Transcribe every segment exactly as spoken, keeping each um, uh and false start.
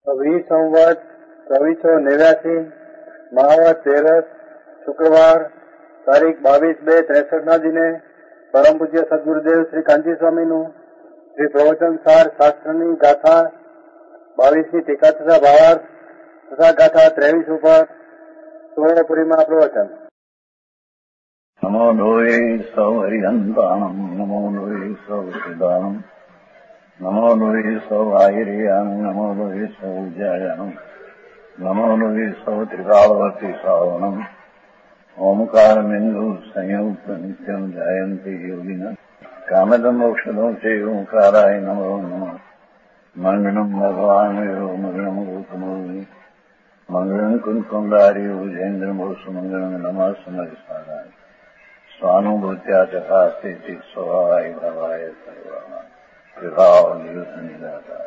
વી સંવત ચોવીસો નેવ્યાસી મહાવત તેરસ શુક્રવાર તારીખ બાવીસ બે ત્રેસઠ ના દિને પરમ પૂજ્ય સદગુરુદેવ શ્રી કાંચી સ્વામીનું શ્રી પ્રવચન સાર શાસ્ત્રની ગાથા બાવીસની ટીકા તથા ભાવાર્થ તથા ગાથા ત્રેવીસ ઉપર સુવર્ણપુરીમાં પ્રવચન. નમો લોહે સૌ હરિહંતાણમ નમો લોહે સૌ સિદ્ધાણમ નમો લોહે સૌ આહિર્યાણમ નમો લોહે સૌ જયાણમ નમો લોહે સૌ ત્રિકાળવતી શ્રાવણમ ઓમકાર બિંદુ સંયુક્ત નિત્યમ જાયંતિ યોગિના કામદમ મોક્ષદો છે ઓંકારાય નમો નમઃ. મંગળમ ભગવાન મંગળમ ગૌતમોની મંગળમ કુંકુંડારી ભુજેન્દ્ર મોક્ષ મંગળમ નમઃ સમરિસારાય સ્વાનુભૂત્યા તથા સ્થિતિ સ્વભાવાય ભવાય સર્વમાં વિભાવ નિયુત નિરાકાર.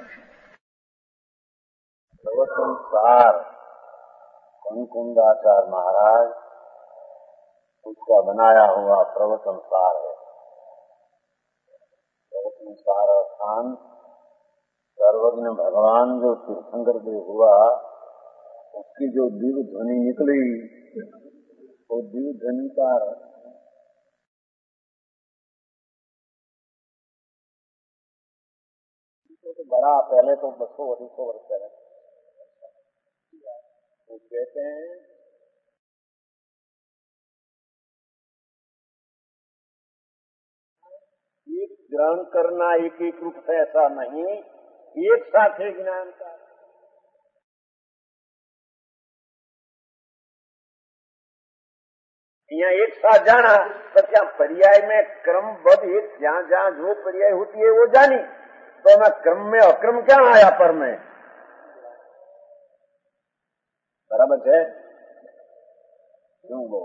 संसार कुंकुंदाचार महाराज उसका बनाया हुआ प्रवचन सार है. प्रवचन सार स्थान सर्वज्ञ भगवान जो तीर्थंकर देव हुआ उसकी जो दिव्य ध्वनि निकली वो दिव्य ध्वनि का तो बड़ा पहले तो बसो अधिको वर्ष पहले वो कहते हैं एक ग्रहण करना एक एक रूप से ऐसा नहीं, एक साथ है ज्ञान का. यहाँ एक साथ जाना तो क्या पर्याय में क्रमबद्ध एक जहाँ जहाँ जो पर्याय होती है वो जानी तो मैं क्रम में अक्रम क्या आया पर में बराबर है क्यों वो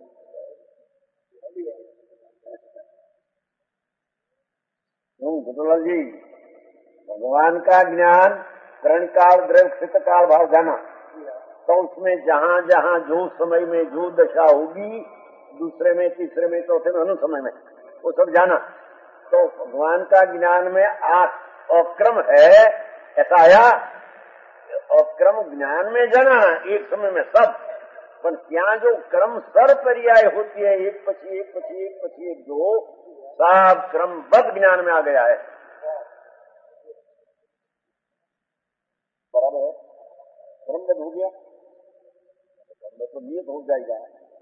क्यों गुरुलाल जी भगवान का ज्ञान करण काल द्रव्य क्षित काल भाव जाना तो उसमें जहाँ जहाँ जो समय में जो दशा होगी दूसरे में तीसरे में चौथे में अनुसमय में वो सब जाना तो भगवान का ज्ञान में अक्रम है ऐसा आया. अक्रम ज्ञान में जाना एक समय में सब पर क्या जो क्रम सर पर्याय होती है एक पची एक पची एक पची एक जो सब क्रमबद्ध ज्ञान में आ गया है. बराबर है क्रमबद्ध हो गया तो नियत हो जाएगा.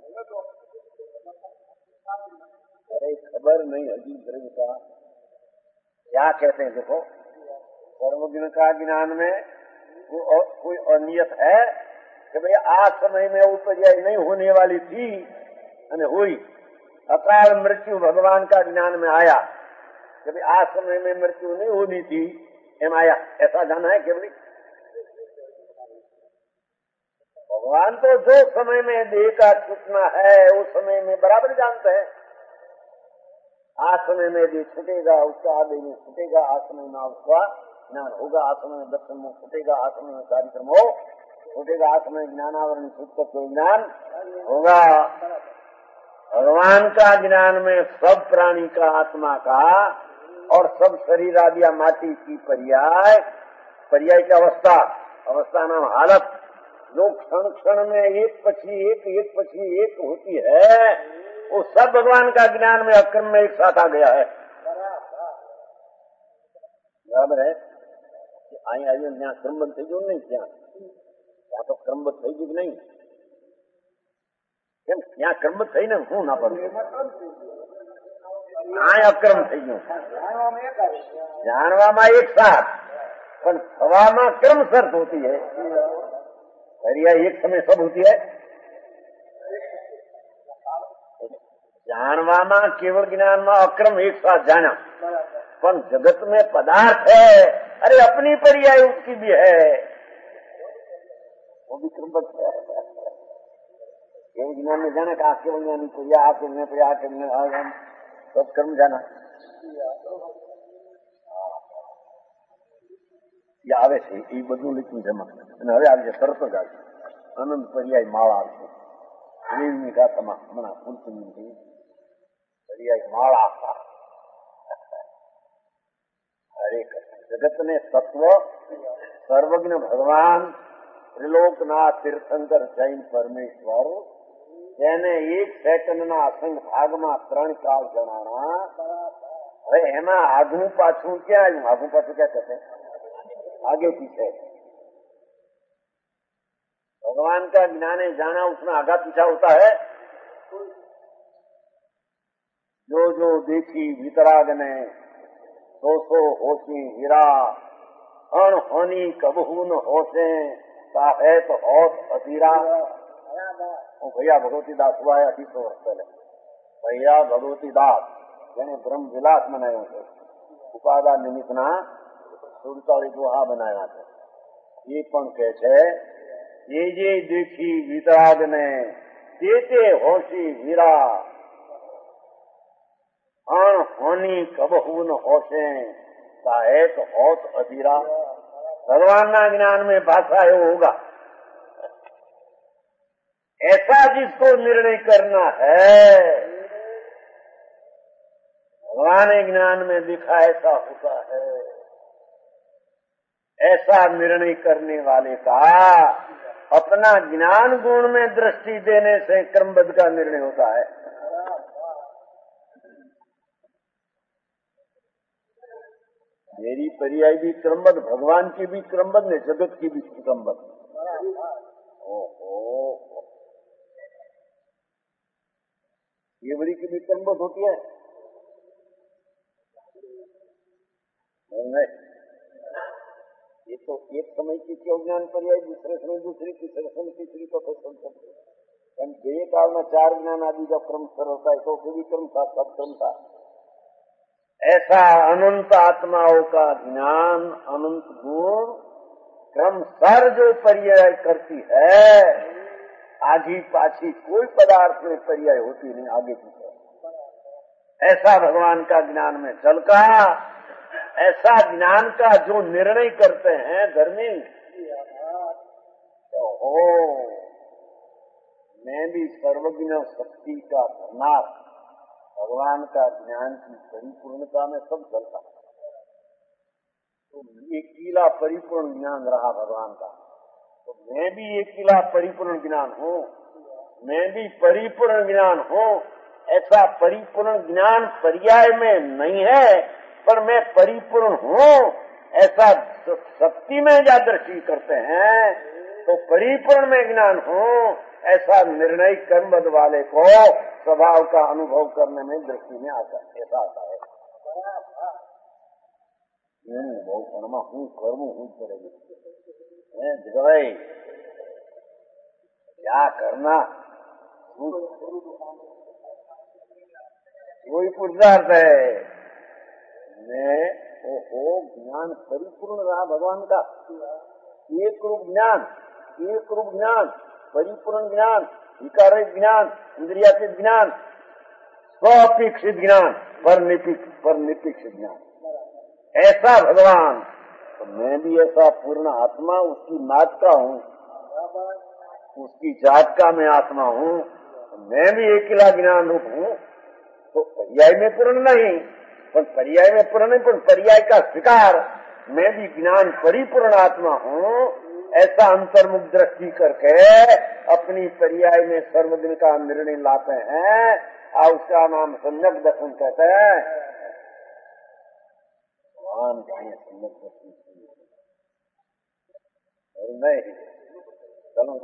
अरे खबर नहीं अजीब द्रव्य का क्या कहते हैं. देखो सर्वज्ञ का ज्ञान में को, कोई अनियत है कि भाई आज समय में वो पर्याय नहीं होने वाली थी અને हुई. अकाल मृत्यु भगवान का ज्ञान में आया कि भाई आज समय में मृत्यु नहीं होनी थी एम आया ऐसा जाना है केवल. भगवान तो जो समय में देह का छूटना है उस समय में बराबर जानते हैं. आज समय में देह छूटेगा उसका आदि में छूटेगा, आज समय में उसका ज्ञान होगा, आज समय में दर्शन में छूटेगा, आज समय में कार्यक्रम हो छूटेगा, आज समय ज्ञानावरण छूट कर ज्ञान होगा. भगवान का ज्ञान में सब प्राणी का आत्मा का और सब शरीर आदि माटी की पर्याय पर्याय की अवस्था अवस्था नाम हालत जो क्षण क्षण में एक पछी एक एक पछी एक होती है वो सब भगवान का ज्ञान में अक्रम में एक साथ आ गया है. बराबर है आई आई यहाँ क्रमबद्ध થઈ ગયું નહીં ત્યાં ત્યાં તો क्रमबद्ध થઈ ગયું નહીં કેમ ત્યાં क्रमबद्ध થઈને હું ના પડું આ અક્રમ થઈ ગયું જાણવામાં એક સાથ પણ થવામાં क्रमशर होती है. पर्याय एक समय सब होती है. जानवामा केवल ज्ञान में अक्रम एक साथ जाना पर जगत में पदार्थ है अरे अपनी पर्याय उसकी भी है वो भी क्रमबद्ध है. केवल ज्ञान में जाना का केवल ज्ञानी पर्याय आपके ज्ञान पर्याय के सब कर्म जाना આવે છે એ બધું લીધું જમા અને હવે આજે તરત જ આવે આનંદ પર્યાય માળા આવશે. દેવની ગાથામાં હમણાં પૂર્તિ પર્યાય માળા હરે જગત ને તત્વ સર્વજ્ઞ ભગવાન ત્રિલોકનાથ તીર્થંકર જૈન પરમેશ્વર જેને એક સેકન્ડના અસંગ ભાગમાં ત્રણ કાળ જણાણા. હવે એમાં આગું પાછું ક્યાં આવ્યું? આગું પાછું ક્યાં कहते आगे पीछे. भगवान का ज्ञान है जाना, उसमें आगा पीछा होता है. जो जो देखी वितराग ने सो सो होशी हीरा अणहोनी कबहू न होशे है तो होश अधीरा. भैया भगवती दास हुआ है अઢીસો વર્ષ पहले. भैया भगवती दास જેને બ્રહ્મ વિલાસ બનાવ્યો છે, ઉપાદાન નિમિત્તના સુડતાળી દોહા બનાવ્યા છે. એ પણ કહે છે જે જે દેખી વિતરાગને તે તે હોશી વીરા અણ હોની કબહુ ન હોશે साहेब होश अधीरा. भगवान ना ज्ञान में भाषा है वो होगा ऐसा जिसको निर्णय करना है. भगवान ज्ञान में दिखा ऐसा होता है. ऐसा निर्णय करने वाले का अपना ज्ञान गुण में दृष्टि देने से क्रमबद्ध का निर्णय होता है. मेरी पर्याय भी क्रमबद्ध, भगवान की भी क्रमबद्ध है, जगत की भी क्रमबद्ध. ओहो, ये बड़ी की भी क्रमबद्ध होती है. नहीं, ये तो एक समय की क्यों ज्ञान पर्याय, दूसरे समय दूसरी, तीसरे समय तीसरी, तो फिर समझते एम બે કાળમાં ચાર જ્ઞાન આદि का क्रम सर होता है, तो फिर भी क्रम था, सब क्रम था. ऐसा अनंत आत्माओं का ज्ञान, अनंत गुण क्रम सर जो पर्याय करती है, आधी पाछी कोई पदार्थ में पर्याय होती नहीं, आगे पीछे. ऐसा भगवान का ज्ञान में चलका, ऐसा ज्ञान का जो निर्णय करते हैं धर्मी, तो हो मैं भी सर्वज्ञ शक्ति का धरनार, भगवान का ज्ञान की परिपूर्णता में सब चलता. तो एक किला परिपूर्ण ज्ञान रहा भगवान का, तो मैं भी एक किला परिपूर्ण ज्ञान हूँ, मैं भी परिपूर्ण ज्ञान हूँ. ऐसा परिपूर्ण ज्ञान पर्याय में नहीं है, पर मैं परिपूर्ण हूँ ऐसा शक्ति में जा दृष्टि करते हैं, तो परिपूर्ण में ज्ञान हूँ ऐसा निर्णय कर्मबद्ध वाले को स्वभाव का अनुभव करने में दृष्टि में आता है. ऐसा आता है. बहुत कर्म हूँ कर्म हूँ करेगी भाई, क्या करना वही पुरुषार्थ है. मैं ओहो ज्ञान परिपूर्ण रहा भगवान का. एक रूप ज्ञान, एक रूप ज्ञान, परिपूर्ण ज्ञान, विकार ज्ञान, इंद्रियातीत ज्ञान, स्वापेक्षित ज्ञान, पर पर निपीक्षित ज्ञान. ऐसा भगवान, तो मैं भी ऐसा पूर्ण आत्मा उसकी नात का हूँ, उसकी जात का मैं आत्मा हूँ. मैं भी अकेला ज्ञान रूप हूँ. तो पर्याय में पूर्ण नहीं, पर पर्याय में पूर्ण नहीं, पर पर्याय का स्वीकार. मैं भी ज्ञान परिपूर्ण आत्मा हूँ ऐसा अंतर्मुख दृष्टि करके अपनी पर्याय में सर्वज्ञ का निर्णय लाते हैं, और उसका नाम सम्यक दर्शन कहते हैं. भगवान का सम्यक दर्शन नहीं, चलो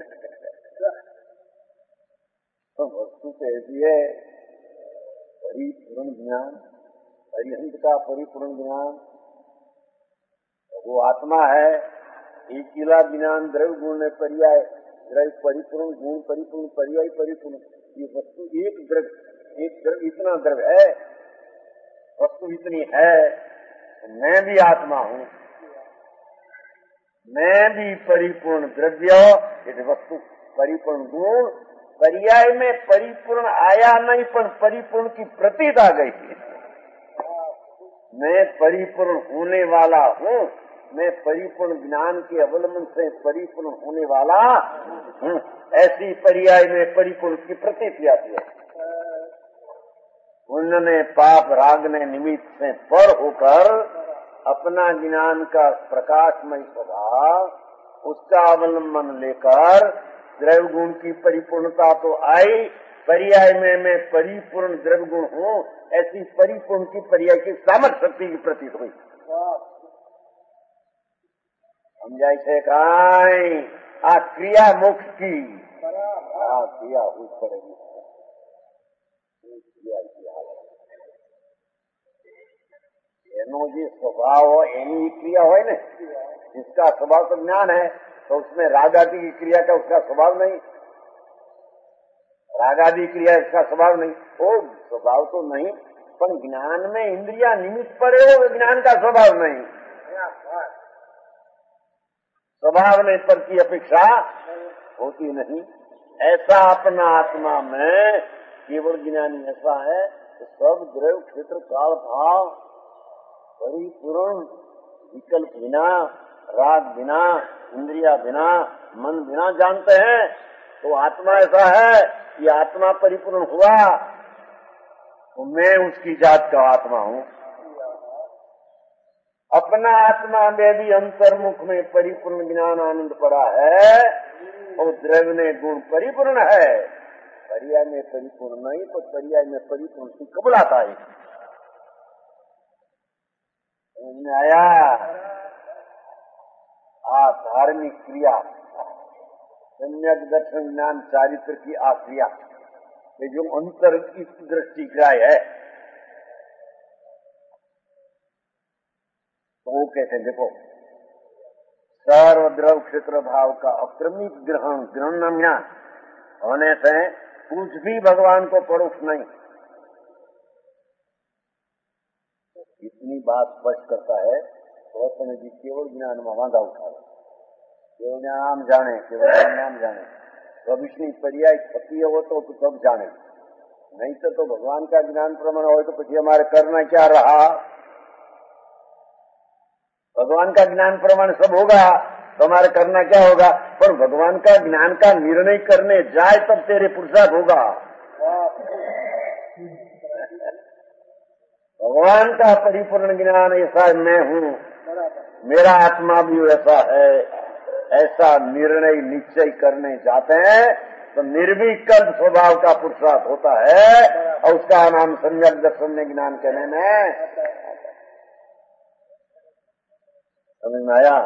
तो वस्तु तो ऐसी है परिपूर्ण ज्ञान, अरिहंत का परिपूर्ण ज्ञान, वो आत्मा है. एक किला ज्ञान द्रव्य गुण में पर्याय, द्रव्य परिपूर्ण गुण परिपूर्ण पर्याय परिपूर्ण. ये वस्तु एक द्रव्य, एक द्रव्य इतना द्रव्य है, वस्तु इतनी है. मैं भी आत्मा हूँ, मैं भी परिपूर्ण द्रव्य, ये वस्तु परिपूर्ण गुण. पर्याय में परिपूर्ण आया नहीं, पर परिपूर्ण की प्रतीत आ गई. मैं परिपूर्ण होने वाला हूँ, मैं परिपूर्ण ज्ञान के अवलंबन से परिपूर्ण होने वाला हूँ. ऐसी पर्याय में परिपूर्ण की प्रतीति आती है. पुण्य ने पाप राग ने निमित्त से पर होकर अपना ज्ञान का प्रकाशमय स्वभाव उसका अवलंबन लेकर द्रव्य गुण की परिपूर्णता तो आई, पर्याय में मैं परिपूर्ण द्रव्य गुण हूँ, ऐसी परिपूर्ण की पर्याय की सामर्थ्य शक्ति की प्रतीत हुई। समझाई છે કાંઈ આ ક્રિયા મોક્ષ की આ ક્રિયા हुई पड़ेगी। એનો જે સ્વભાવ હોય એની ક્રિયા હોય ને, जिसका स्वभाव तो ज्ञान है, तो उसमें रागादि की क्रिया का उसका स्वभाव नहीं, रागादि क्रिया इसका स्वभाव नहीं, वो स्वभाव तो नहीं, पर ज्ञान में इंद्रिया निमित्त पड़े हो, ज्ञान का स्वभाव नहीं। स्वभाव में पर की अपेक्षा होती नहीं। ऐसा अपना आत्मा में केवल ज्ञानी ऐसा है कि सब द्रव्य क्षेत्र काल भाव परिपूर्ण, विकल्प बिना, राग बिना, इंद्रिया बिना, मन बिना जानते हैं। तो आत्मा ऐसा है कि आत्मा परिपूर्ण हुआ तो मैं उसकी जात का आत्मा हूँ। अपना आत्मा में भी अंतर्मुख में परिपूर्ण ज्ञान आनंद पड़ा है और द्रव्य में गुण परिपूर्ण है। पर्याय में परिपूर्ण नहीं, तो पर्याय में परिपूर्ण की कबूल आता है। आया आ धार्मिक क्रिया, सम्यक दर्शन ज्ञान चारित्र की आ क्रिया, ये जो अंतर की दृष्टि ग्राह्य है, तो वो कहते हैं देखो, सर्वद्रव क्षेत्र भाव का अक्रमिक ग्रहण ग्रहण ज्ञान होने से कुछ भी भगवान को परोक्ष नहीं। इतनी बात स्पष्ट करता है गौतम जी केवल ज्ञान में वादा उठा रहे, केवल ज्ञान जाने, केवल ज्ञान जाने, भविष्य पर्याय क्षत्रिय हो तो सब जाने, नहीं तो, तो भगवान का ज्ञान प्रमाण हो तो પછી हमारे करना क्या रहा। भगवान का ज्ञान प्रमाण सब होगा तो हमारे करना क्या होगा, पर भगवान का ज्ञान का निर्णय करने जाए तब तेरे पुरुषार्थ होगा। भगवान का परिपूर्ण ज्ञान ऐसा मैं हूँ, मेरा आत्मा भी ऐसा है, ऐसा निर्णय निश्चय करने जाते हैं तो निर्विकल्प स्वभाव का पुरुषार्थ होता है और उसका नाम सम्यक दर्शन में ज्ञान कहने में समझ में आया।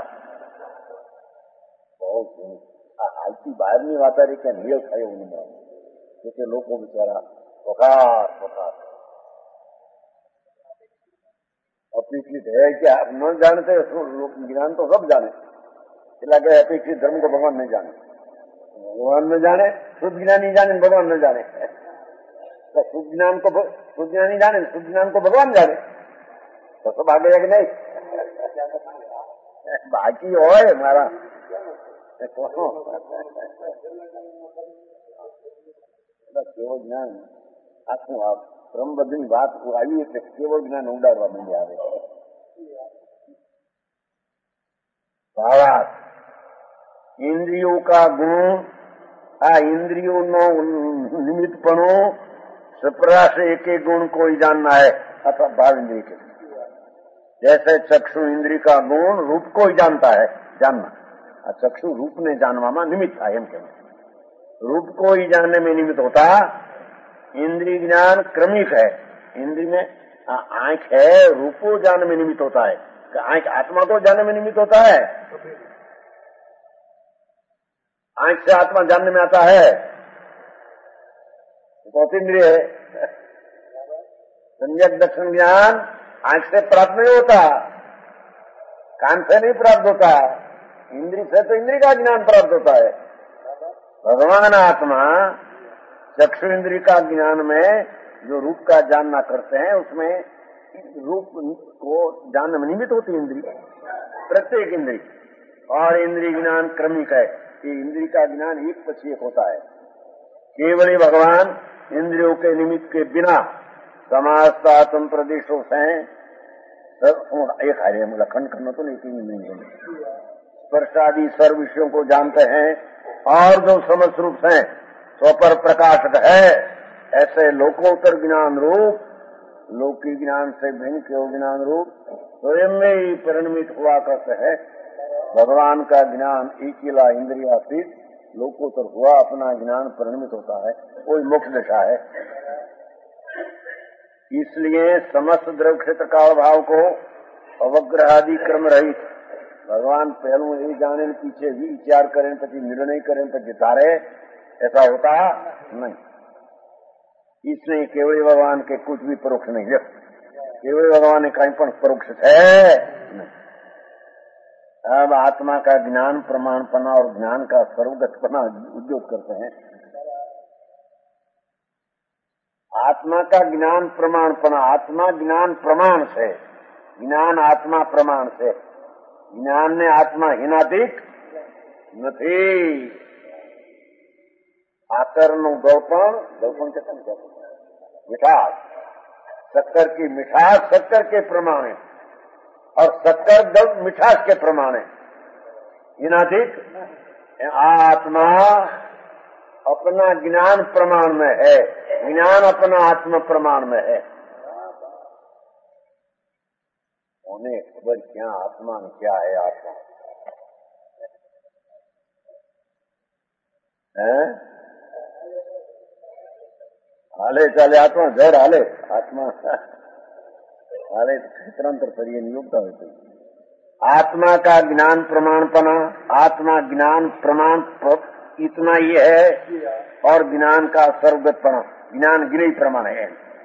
बहुत हालती बाहर नहीं आता रही क्या नियल થાય એવું નહીં, जैसे लोगों बेचारा वकार वकार अपेक्षित है क्या न जानते, ज्ञान तो सब जाने, इसलिए अपेक्षित धर्म को भगवान नहीं जाने, भगवान न जाने, शुद्ध ज्ञान नहीं जाने, भगवान न जाने, तो शुद्ध ज्ञान को शुद्ध ज्ञान नहीं जाने, शुद्ध ज्ञान को भगवान जाने, तो सब आगे कि नहीं बाकी હોય મારા કેવળ જ્ઞાન આખું આ બ્રહ્મબદ્ધની વાત આવી એટલે કેવળ જ્ઞાન ઉડાડવા માંડે આવે ભાવાર્થ इंद्रियों का गुण, आ इंद्रियों नो निमित्तपणो सपरा से एक एक गुण को ही जानना है अथवा भाव इंद्रिय के, जैसे चक्षु इंद्रिय का गुण रूप को ही जानता है जानना, चक्षु रूप ने जानवा में निमित्त है, एम कहना रूप को ही जानने में निमित्त होता। इंद्रिय ज्ञान क्रमिक है, इंद्रिय में आंख है, रूप को जानने में निमित्त होता है, आंख आत्मा को जानने में निमित्त होता है, आंख से आत्मा जानने में आता है, कौन इंद्रिय है। सम्यक दर्शन ज्ञान आंख से प्राप्त नहीं होता, कान से नहीं प्राप्त होता, इंद्रिय से तो इंद्रिय का ज्ञान प्राप्त होता है। भगवान आत्मा चक्षु इंद्रिय का ज्ञान में जो रूप का जानना करते हैं उसमें रूप को जानने में निमित्त होती इंद्रिय, प्रत्येक इंद्रिय, और इंद्रिय ज्ञान क्रमिक है, ये इंद्रिय का ज्ञान एक पछी एक होता है। केवल भगवान इंद्रियों के निमित्त के बिना समाजता आत्म प्रदेशों से एक हारे लखन करना तो नहीं, स्पर्शादि सर्व विषयों को जानते हैं और जो समस्त रूप से स्वपर प्रकाशक है, ऐसे लोकोत्तर ज्ञान रूप लौकिक ज्ञान से भिन्न केवल ज्ञान रूप स्वयं में ही परिणमित हुआ करते है। भगवान का ज्ञान अकेला इंद्रियातीत लोकोत्तर हुआ, अपना ज्ञान परिणमित होता है, कोई मोक्ष दशा है। इसलिए समस्त द्रव्य क्षेत्र काल भाव को अवग्रह आदि क्रम रहित भगवान पहलू यही जाने पीछे भी विचार करें पी निर्णय करें पी धारे, ऐसा होता नहीं। इसलिए केवल भगवान के कुछ भी परोक्ष नहीं है, केवल भगवान ने कहीं पर परोक्ष है नहीं। अब आत्मा का ज्ञान प्रमाणपना और ज्ञान का सर्वगतपना उद्योग करते हैं। आत्मा का ज्ञान प्रमाणपना, आत्मा ज्ञान प्रमाण से, ज्ञान आत्मा प्रमाण से, ज्ञान ने आत्मा हिनाधिक नहीं। आकर नु गौपण, गौपण कहते हैं मिठास, शक्कर की मिठास शक्कर के प्रमाण है और शक्कर दब मिठास के प्रमाण है, हिनाधिक। आत्मा अपना ज्ञान प्रमाण में है, ज्ञान अपना आत्म प्रमाण में है। उन्हें खबर क्या आत्मा क्या है, आत्मा है हाले चाले आत्मा जड़ हाले आत्मा हाले क्षेत्रांतर करिए नियुक्त होते। आत्मा का ज्ञान प्रमाणपना, आत्मा ज्ञान प्रमाण इतना ही है और ज्ञान का सर्वगतपना, ज्ञान गिने प्रमाण है।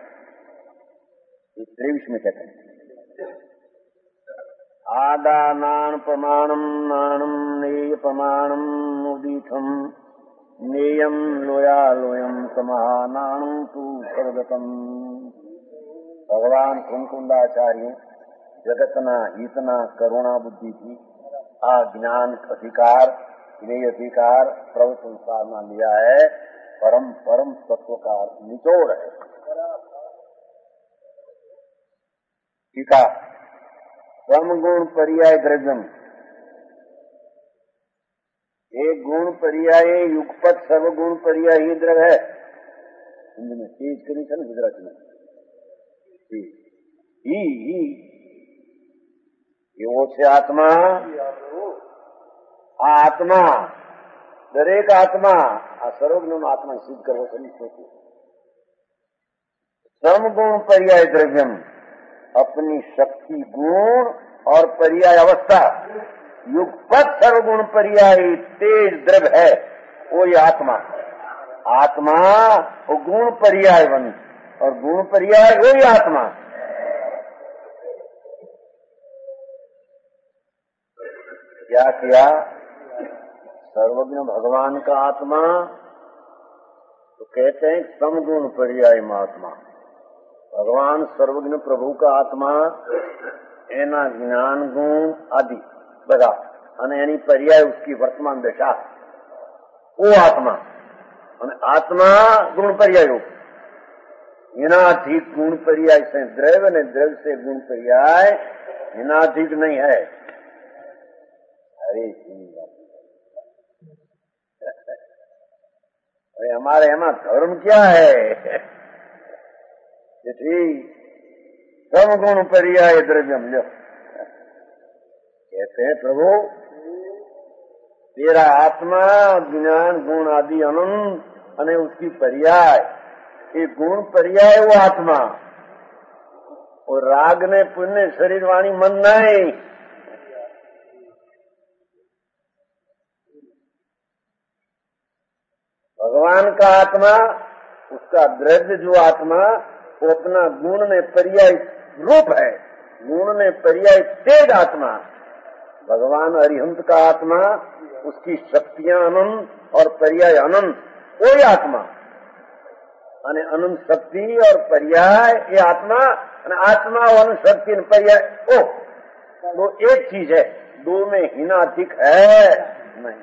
त्रेवीस में कहते हैं आदानान प्रमाणम नाणम नेय प्रमाणम मुदीथम नेयम लोया लोयम समानाणु तु सर्वगतम। भगवान कुंकुंडाचार्य जगतना हितना करुणा बुद्धि की आ ज्ञान अधिकार ज्ञेय अधिकार प्रभु संसार में लिया है, परम परम तत्व का निचोड़ है। टीका समगुण पर्याय द्रव्यम, एक गुण पर्याय युगपत सर्वगुण पर्याय ही द्रव्य है। हिंदी में तेज करी था ना, गुजराती में ही ही ये वो से आत्मा आत्मा दरेक आत्मा आ सर्वज्ञ आत्मा सिद्ध करवो सही। समगुण पर्याय द्रव्यम, अपनी शक्ति गुण और पर्याय अवस्था युगपत सर्वगुण पर्याय तेज द्रव्य है, वो ये आत्मा। आत्मा वो गुण पर्याय बन और गुण पर्याय वही आत्मा। क्या किया सर्वज्ञ भगवान का आत्मा, तो कहते हैं समगुण पर्याय महात्मा। भगवान सर्वज्ञ प्रभु का आत्मा एना ज्ञान गुण आदि बधा અને એની પર્યાય उसकी वर्तमान दशा वो आत्मा અને आत्मा गुण पर्याय रूप। हिनाधिक गुण पर्याय से द्रव्य ने द्रव्य से गुण पर्याय हिनाधिक नहीं है। अरे अरे हमारे यहाँ धर्म क्या है, ठीक समगुण पर्याय द्रव्यम। जो कहते हैं प्रभु तेरा आत्मा ज्ञान गुण आदि अनंत अने उसकी पर्याय, ये गुण पर्याय वो आत्मा और राग ने पुण्य शरीर वाणी मन नहीं। भगवान का आत्मा उसका द्रव्य जो आत्मा वो अपना गुण में पर्याय रूप है, गुण में पर्याय तेज आत्मा। भगवान अरिहंत का आत्मा उसकी शक्तियां अनंत और पर्याय अनंत, वही आत्मा अने अनंत शक्ति और पर्याय ये आत्मा। आत्मा और अनंत शक्ति पर्याय ओ वो एक चीज है, दो में हिनाधिक है नहीं।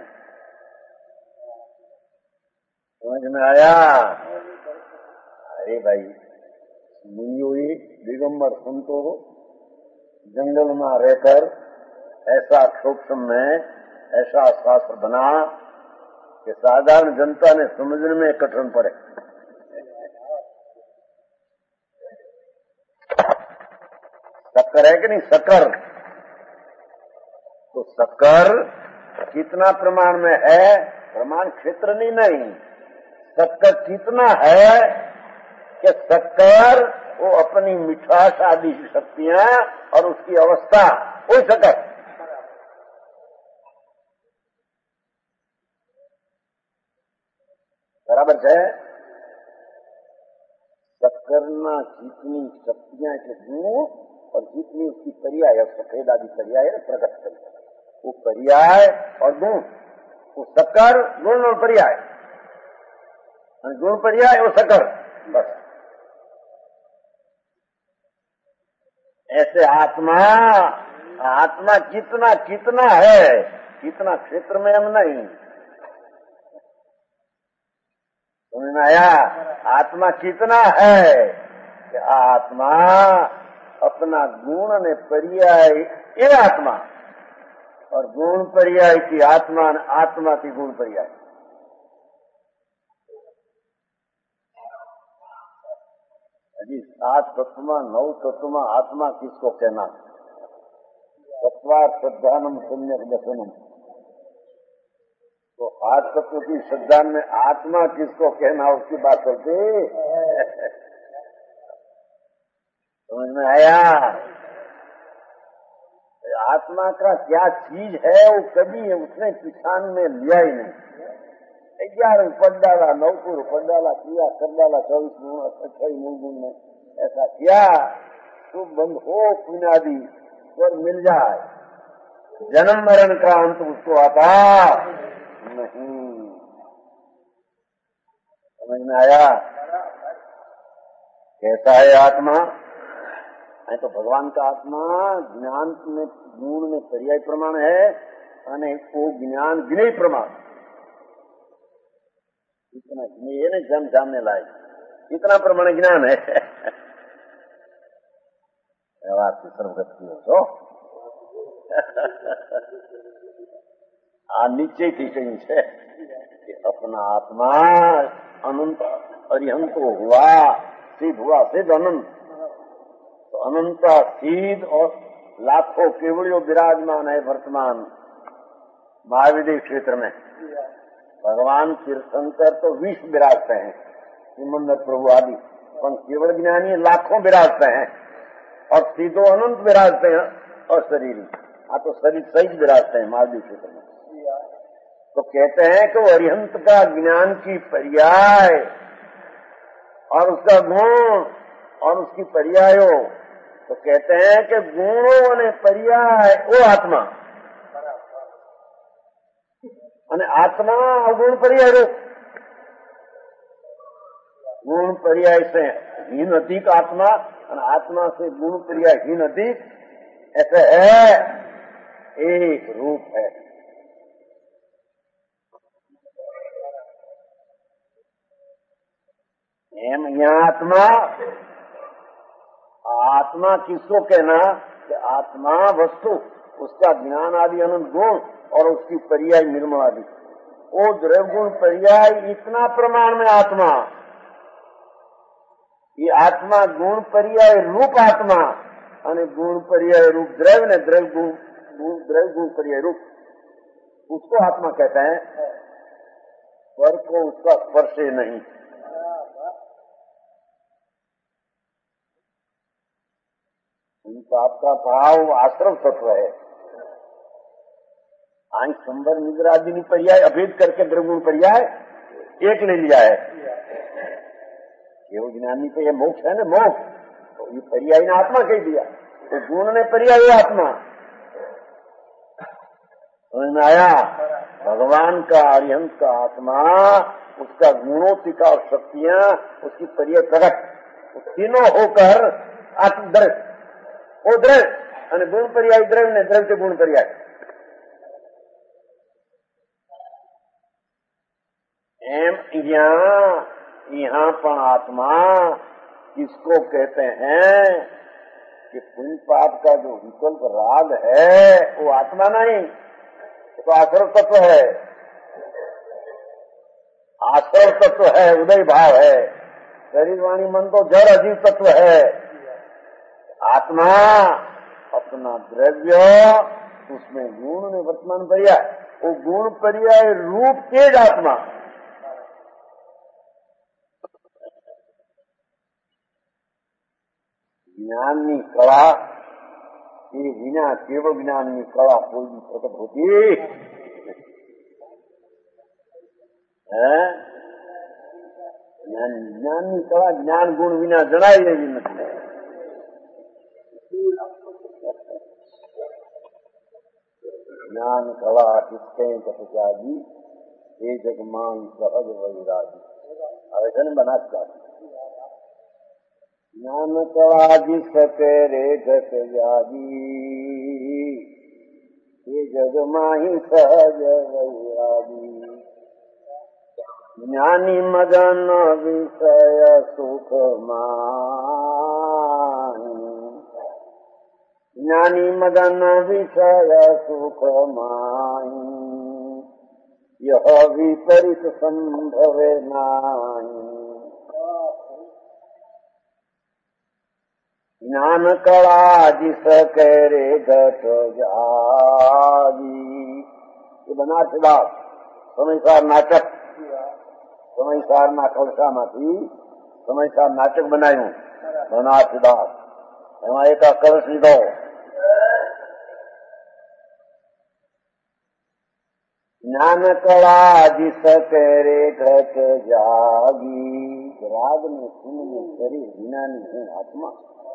समझ में आया? अरे भाई मुनियों दिगंबर संतो जंगल में रहकर ऐसा सूक्ष्म में ऐसा शास्त्र बना कि साधारण जनता ने समझने में कठिन पड़े। शक्कर है कि नहीं, शक्कर। तो शक्कर कितना प्रमाण में है, प्रमाण क्षेत्र नहीं नहीं शक्कर कितना है कि शक्कर वो अपनी मिठास आदि शक्तियां और उसकी अवस्था वो शक्कर। बराबर है। शक्करना जितनी शक्तियां के गुण और जितनी उसकी पर्याय सफेद आदि पर्याय प्रकट कर वो पर्याय और गुण, वो शक्कर गुण और पर्याय, गुण पर्याय वो शक्कर बस। ऐसे आत्मा, आत्मा कितना कितना है, कितना क्षेत्र में हम नहीं समझ में आया। आत्मा कितना है कि आत्मा अपना गुण ने पर्याय ये आत्मा और गुण पर्याय की आत्मा ने आत्मा की गुण पर्याय। अजी सात तत्व नौ तत्व आत्मा किसको कहना, तत्वा श्रद्धानम पुण्य दर्शनम। तो आठ तत्व की श्रद्धा में आत्मा किसको कहना, उसकी बात करते समझ में आया। आत्मा का क्या चीज है वो कभी उसने किसान में लिया ही नहीं। ग्यारह पढ़ डाला, नौपुर पढ़ डाला, किया कर डाला, चौबीस गुण अठाई मूल गुण में ऐसा किया तो बंद हो पुनादि और मिल जाए, जन्म मरण का अंत उसको आता नहीं। समझ में आया कैसा है आत्मा है। तो भगवान का आत्मा ज्ञान में गुण में पर्याय प्रमाण है और वो ज्ञान विनय प्रमाण। इतना ये नहीं जन जानने लायक, इतना प्रमाण ज्ञान है। आपकी सर्वगति हो तो आ नीचे थी कहीं से कि अपना आत्मा अनंत अरिहंत हुआ, सिद्ध हुआ, सिद्ध अनंत। तो अनंत सिद्ध और लाखों केवड़ियों विराजमान है वर्तमान महाविद्य क्षेत्र में। भगवान तीर्थंकर तो विश्व विराजते हैं, सिमंदर प्रभु आदि, पर केवल ज्ञानी लाखों विराजते हैं और सीधो अनंत विराजते हैं और शरीर हाँ तो शरीर सही विराजते हैं महाविद्य क्षेत्र में। तो कहते हैं कि वो अरिहंत का ज्ञान की पर्याय और उसका गुण और उसकी पर्यायो, तो कहते हैं कि गुणों ने पर्याय वो आत्मा અને आत्मा अवगुण पर्याय रूप। गुण पर्याय से हीन अधिक आत्मा और आत्मा से गुण पर्याय हीन अधिक, ऐसे है एक रूप है। एम यहाँ आत्मा, आत्मा किसको कहना कि आत्मा वस्तु, उसका ज्ञान आदि अनंत गुण और उसकी पर्याय निर्मल आदि, वो द्रव्य गुण पर्याय इतना प्रमाण में आत्मा। ये आत्मा गुण पर्याय रूप आत्मा और गुण पर्याय रूप द्रव्य ने द्रव्य गुण द्रव्य गुण पर्याय रूप, उसको आत्मा कहते हैं। पर को उसका स्पर्श नहीं। आपका भाव आश्रम तत्व है। आंख संबर निग्र आदि नहीं पर्याय अभेद करके द्रव्य पर्याय एक ले लिया है। केवल ज्ञानी पे ये मोक्ष है ना, मोक्ष तो ये पर्याय ने आत्मा कह दिया, तो गुण ने पर्याय आत्मा। समझ में आया। भगवान का अरिहंत का आत्मा, उसका गुणोतिका और शक्तियां, उसकी पर्याय प्रकट, तीनों होकर आत्मदर्श वो द्रव्य और गुण पर्याय द्रव्य ने द्रव्य के गुण पर्याय। एम यहाँ यहाँ पर आत्मा किसको कहते हैं कि पुण्य पाप का जो विकल्प राग है वो आत्मा नहीं, तो आश्रव तत्व है। आश्रव तत्व है, उदय भाव है। शरीर वाणी मन तो जड़ अजीव तत्व है। आत्मा अपना द्रव्य, उसमें गुण ने वर्तमान पर्याय, वो गुण पर्याय रूप तेज आत्मा। ज्ञाननी कला એ વિના કેવળ જ્ઞાનની કળા કોઈ બી પ્રગટ હોતી હે જ્ઞાનની કળા જ્ઞાન ગુણ વિના જણાય એવી નથી. જ્ઞાન કળા કિસ્તે તપસ્યાજી એ જગમાં સહજ વૈરાજી આવે છે ને બનાસકાંઠા. ज्ञान कला जिस करे घट जागी ये जग माही सहज वैरागी ज्ञानी मदन विषय सुख माही ज्ञानी मदन विषय सुख माही यह विपरीत संभवे नाही ज्ञान कला जिस करे घट जागी. ये બનારસદાસ સમયસાર નાટક સમયસારના કળશામાંથી સમયસાર નાટક બનાવ્યું બનારસદાસ. એમાં એક આ કળશ લીધો. જ્ઞાન કળા जिस करे घट जागी राग ने सुन शरीर વિનાની હું આત્મા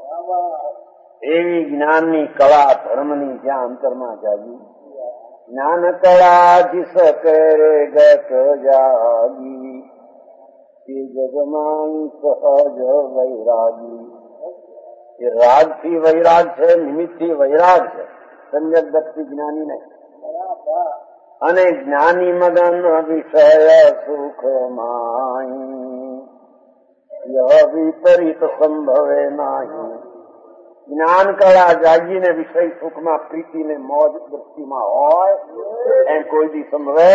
એવી જ્ઞાનની કળા ધર્મની જ્યાં અંતરમાં જાગી. જ્ઞાન કળા જીસ કરે ગત જાગી એ જગમાં સહજ વૈરાગી. એ રાગથી વૈરાગ છે, નિમિત્તથી વૈરાગ છે, સંજક દત્તી જ્ઞાની નહીં. અને જ્ઞાની મદન વિષય સુખ માહી यह विपरीत संभवे नाही. જ્ઞાન કળા જાગીને વિષય સુખમાં પ્રીતિને મોજ દૃષ્ટિમાં હોય એમ કોઈ દી સંભવે.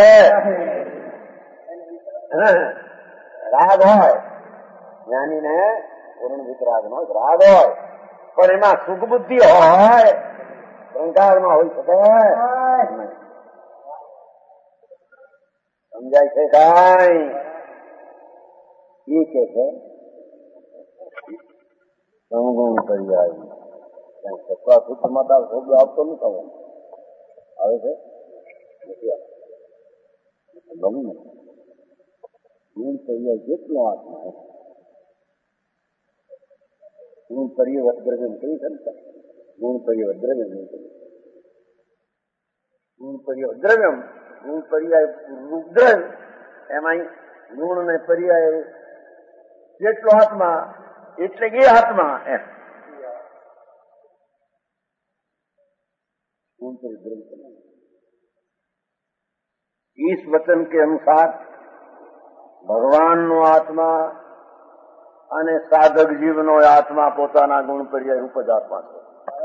રાગ હોય જ્ઞાનીને પૂર્ણ વિતરાગનો રાગ હોય પણ એમાં સુખ બુદ્ધિ હોય અહંકારમાં હોઈ શકે. સમજાય છે કાંઈ? એ કે છે સમગુણ પર્યાય સત્વા સૂત્રમાં તાર શબ્દ આપતો નથી થવાનો આવે છે ગમે ગુણ પર્યાય જેટલો આત્મા ગુણ પર્યવત દ્રવ્ય કહી શકતા ગુણ પર્યવત દ્રવ્ય નહીં કહ્યું. ગુણ પર્યવત દ્રવ્યમ ગુણ પર્યાય રૂપદ્રવ્ય એમાં ગુણ ને પર્યાય જેટલો આત્મા એટલે એ આત્मा है. इस वचन के अनुसार भगवान नो आत्मा અને સાધક જીવનો આત્મા પોતાના ગુણ પર્યાય રૂપ જ આત્મા છે.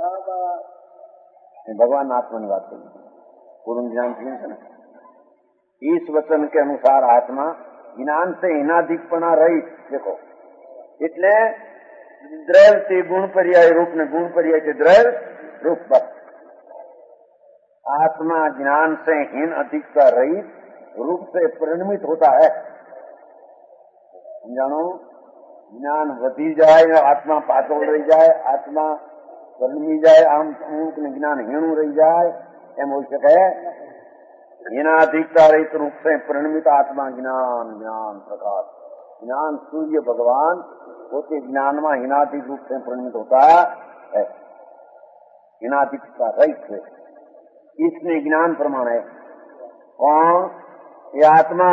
ભગવાન આત્માની વાત કરી પૂર્ણ જ્ઞાન થયું છે ને. इस वचन के अनुसार आत्मा ज्ञान से हिनाधिकपणा रहित. देखो એટલે દ્રવ્ય से गुण पर्याय रूप ने गुण पर्याय के द्रव्य रूप बस. आत्मा ज्ञान से हीन अधिकता रहित रूप से परिणमित होता है. जानो ज्ञान वधी जाए आत्मा पातळ रही जाए आत्मा परिणमी जाए आम अमुक ने ज्ञान हीणु रही जाए एम हो सके. हीनाधिकता रहित रूप से परिणमित आत्मा ज्ञान ज्ञान प्रकाश ज्ञान सूर्य भगवान होते ज्ञान में हीनाधिक रूप से परिणमित होता है. हीनाधिकता रहित है इसमें ज्ञान प्रमाण है. कौन? ये आत्मा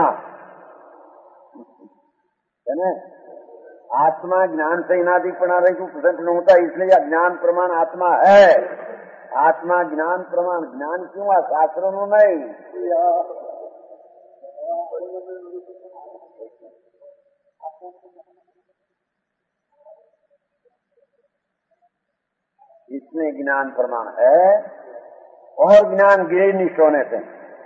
है ना. आत्मा ज्ञान से हीनाधिकपणा रहित प्रसन्न न होता इसलिए ज्ञान प्रमाण आत्मा है. आत्मा ज्ञान प्रमाण ज्ञान क्यों है? शास्त्रों में नहीं. इसमें ज्ञान प्रमाण है और ज्ञान गिरिनिष्ठ होने से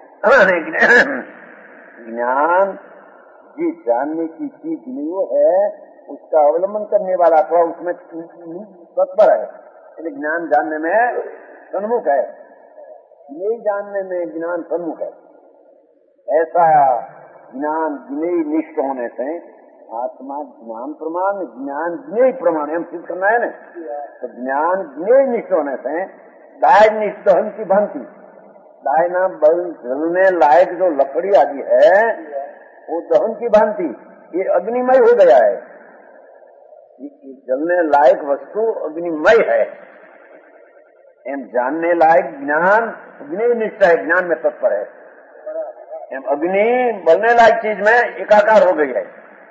ज्ञान जिस जानने की चीज नहीं है उसका अवलंबन करने वाला अथवा उसमें तत्पर है इसलिए ज्ञान जानने में सन्मुख है, नहीं जानने में ज्ञान सन्मुख है। ऐसा ज्ञान ज्ञेय निष्ठ होने से आत्मा ज्ञान प्रमाण, ज्ञान ज्ञेय प्रमाण हम सिद्ध करना है ना। तो ज्ञान ज्ञेय निष्ठ होने से दाय निष्ठ दहन की भांति, दाय ना बल जलने लायक जो लकड़ी आदि है वो दहन की भांति ये अग्निमय हो गया है। ये जलने लायक वस्तु अग्निमय है। एम जानने लायक ज्ञान ज्ञेय निष्ठ है, ज्ञान में तत्पर है। एम अग्नि बलने लायक चीज में एकाकार हो गई है,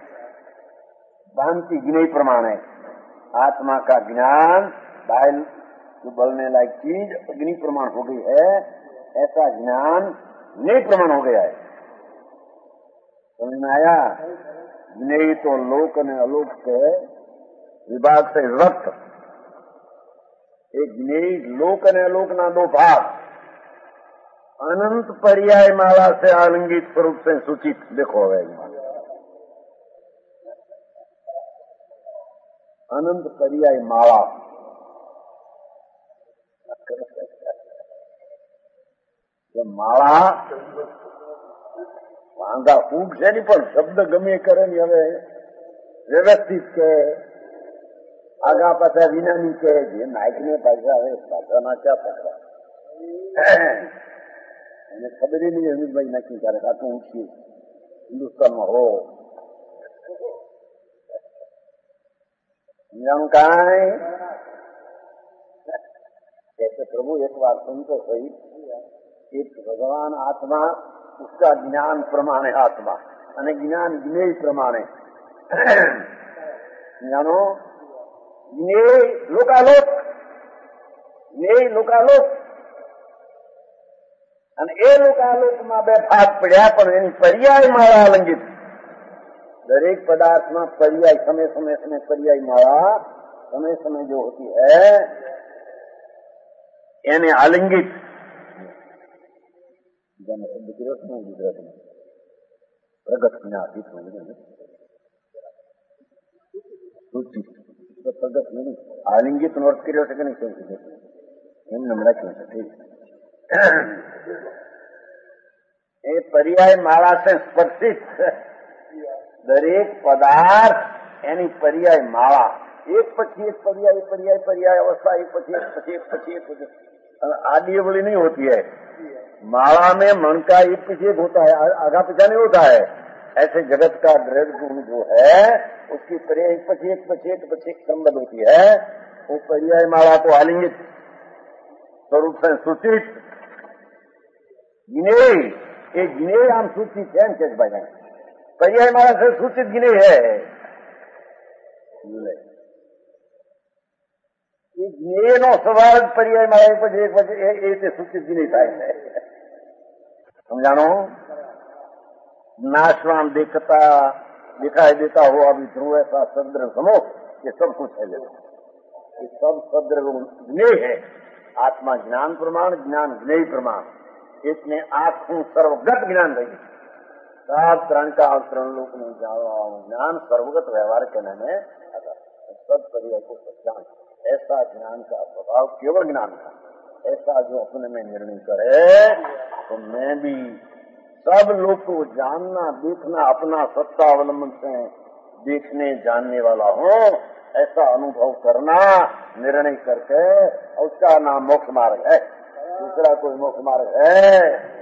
भांति ज्ञेय प्रमाण है। आत्मा का ज्ञान दाय जो बलने लायक चीज अग्नि प्रमाण हो गई है, ऐसा ज्ञान ज्ञेय प्रमाण हो गया है। समझ में आया? ज्ञेय तो लोक ने अलोक के विभाग से विभक्त। एक ज्ञेय लोक ने अलोक ना दो भाग, अनंत पर्याय माला से आलिंगित स्वरूप से सूचित। देखो है अनंत पर्याय माला, माला વાંધા ફૂગ છે નહીં, પણ શબ્દ ગમે કરે ને હવે વ્યવસ્થિત કે આગા પાછા વિનાની કે જે નાયકને પાછા હવે પાછાના ક્યાં પકડા એને ખબર નહીં અમિતભાઈ નક્કી કરે આટલું ઊંચી હિન્દુસ્તાનમાં હો સમજાણું કાંઈ जैसे प्रभु एक बार सुनते सही, एक भगवान आत्मा उसका ज्ञान प्रमाण है आत्मा, અને જ્ઞાન જ્ઞેય પ્રમાણે જાણો જ્ઞેય લોકાલોક, જ્ઞેય લોકાલોક, અને એ લોકાલોકમાં બે ભાગ પડ્યા, પણ એની પર્યાય માળા આલંગિત. દરેક પદાર્થમાં પર્યાય समय समय समय पर्याय माला समय समय जो होती है એને આલિંગિત શબ્દ કર્યો છે ગુજરાતીમાં પ્રગટ જ્ઞાતિ પ્રગટ નહીં આલિંગિત નો અર્થ કર્યો છે કે નહીં એમને રાખ્યો છે. ઠીક એ પર્યાય માળા છે સ્પર્શિત દરેક પદાર્થ એની પર્યાય માળા એક પછી એક पर्याय पर्याय पर्याय अवस्था एक પછી एक પછી एक પછી एक आदि अवली नहीं होती है. माला में मन का एक पीछे एक होता है, आगा पीछा नहीं होता है. ऐसे जगत का द्रव्य गुण जो है उसकी पर्याय एक पची एक पची एक पची एक संबद्ध होती है. वो पर्याय माला को आलिंगित स्वरूप से सूचित ज्ञेय, ये ज्ञेय आम सूचित है चेत भाई पर्याय माला से सूचित ज्ञेय है. ज्ञेय नो सवाल पर्याय माला પછી એક પછી એ રીતે સૂચિત નહીં થાય છે. समझानो नाशवान देखता दिखाई देता हो अभी ध्रुव ऐसा सद्र समो ये सब कुछ है. ये सब सद्र ज्ञेय है. आत्मा ज्ञान प्रमाण, ज्ञान ज्ञेय प्रमाण. इसमें आंखों सर्वगत ज्ञान रही सब त्रण का त्रण लोक में ज्ञान सर्वगत व्यवहार करने में सब पर्याय को पहचान. ऐसा ज्ञान का स्वभाव केवल ज्ञान का, ऐसा जो अपने में निर्णय करे तो मैं भी सब लोग को जानना देखना अपना सत्ता अवलंबन से देखने जानने वाला हूँ, ऐसा अनुभव करना निर्णय करके उसका नाम मोक्ष मार्ग है. दूसरा कोई मोक्ष मार्ग है